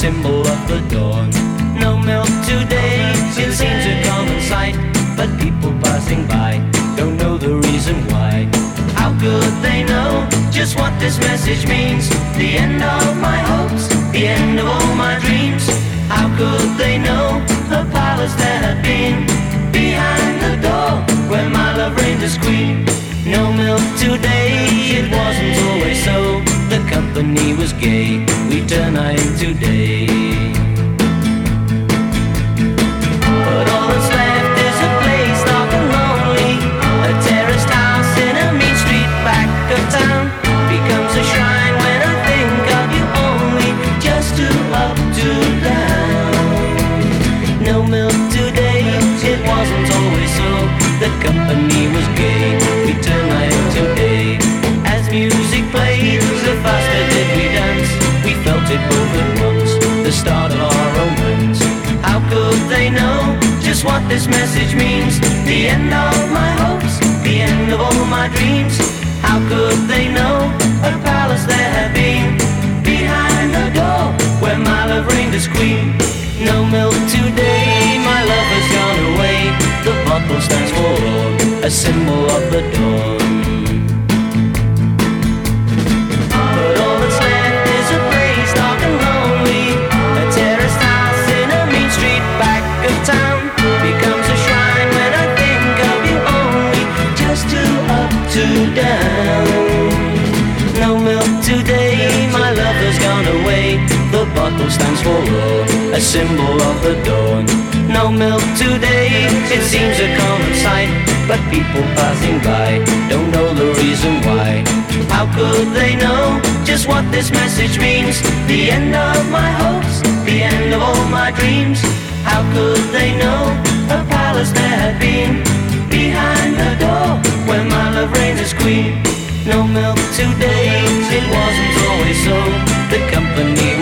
symbol of the dawn. No milk today, it seems a common sight, but people passing by don't know the reason why. How could they know just what this message means? The end of my hopes, the end of all my dreams. How could they know a palace there had been behind the door where my love reigned as queen? No milk today, it wasn't always so. The company was gay, we turn night today. But all that's left is a place dark and lonely. A terraced house in a mean street back of town becomes a shrine when I think of you only. Just to up, to down. No milk today, it wasn't always so. The company was gay, we turn night today. As music played, the faster did we dance. We felt it both at once, the start of our romance. How could they know just what this message means? The end of my hopes, the end of all my dreams. How could they know a palace there had been behind the door where my love reigned as queen? No milk today, my love has gone away. The bottle stands forlorn, a symbol of the dawn. But all that's left is a place dark and lonely. A terraced house in a mean street back of town becomes a shrine when I think of you only. Just to up, to down. No milk today, my love has gone away. The bottle stands forlorn, a symbol of the dawn. No milk today, it seems a common sight, but people passing by don't know the reason why. How could they know just what this message means? The end of my hopes, the end of all my dreams. How could they know a palace there had been behind the door where my love reigned as queen? No milk today, it wasn't always so. The company